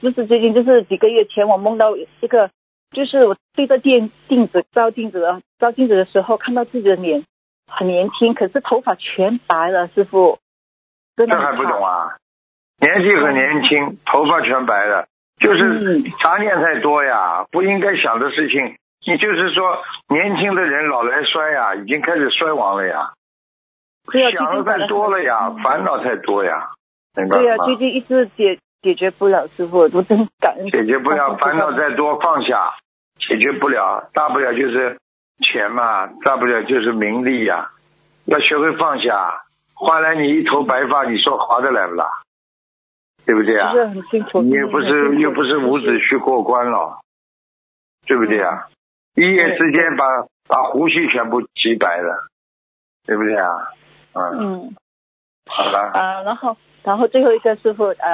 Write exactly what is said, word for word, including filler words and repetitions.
就是最近就是几个月前，我梦到一个，就是我对着电镜子照镜子啊，照镜子的时候看到自己的脸很年轻，可是头发全白了，师傅。 这还不懂啊？年纪很年轻，头发全白了，就是杂念太多呀，不应该想的事情。你就是说，年轻的人老来衰呀，已经开始衰亡了呀。想的太多了呀，烦恼太多呀，明白吗？ 对呀、啊，最近一直解解决不了，师傅，我真感恩。 解决不了，烦恼再多放下，解决不了，大不了就是钱嘛，大不了就是名利呀，要学会放下。换来你一头白发，你说划得来不啦？对不对啊？ 是很辛苦， 你又不是又不是伍子胥过关了，对不对啊？一夜之间把把胡须全部洗白了，对不对啊？嗯， 嗯， 好了。 啊，然后然后最后一个师傅呃。